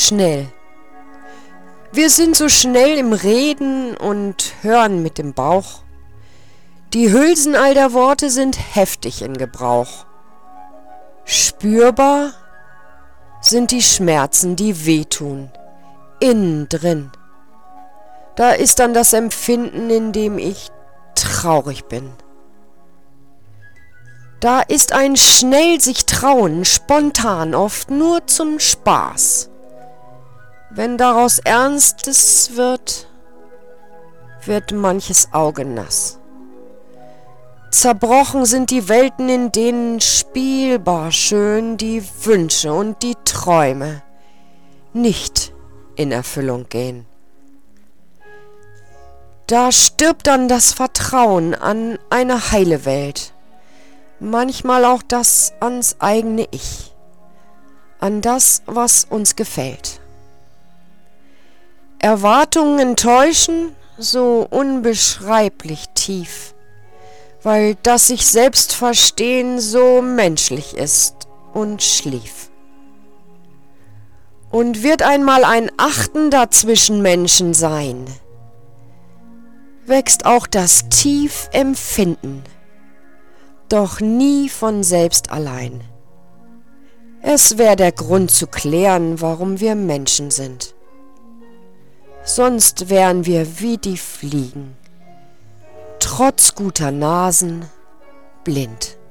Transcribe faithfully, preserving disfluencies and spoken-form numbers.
schnell. Wir sind so schnell im Reden und Hören mit dem Bauch. Die Hülsen all der Worte sind heftig in Gebrauch. Spürbar sind die Schmerzen, die wehtun, innen drin. Da ist dann das Empfinden, in dem ich traurig bin. Da ist ein schnell sich trauen, spontan, oft nur zum Spaß. Wenn daraus Ernstes wird, wird manches Auge nass. Zerbrochen sind die Welten, in denen spielbar schön die Wünsche und die Träume nicht in Erfüllung gehen. Da stirbt dann das Vertrauen an eine heile Welt, manchmal auch das ans eigene Ich, an das, was uns gefällt. Erwartungen enttäuschen, so unbeschreiblich tief, weil das sich selbst verstehen so menschlich ist und schlief. Und wird einmal ein Achten dazwischen Menschen sein, wächst auch das Tiefempfinden, doch nie von selbst allein. Es wär der Grund zu klären, warum wir Menschen sind. Sonst wären wir wie die Fliegen, trotz guter Nasen blind.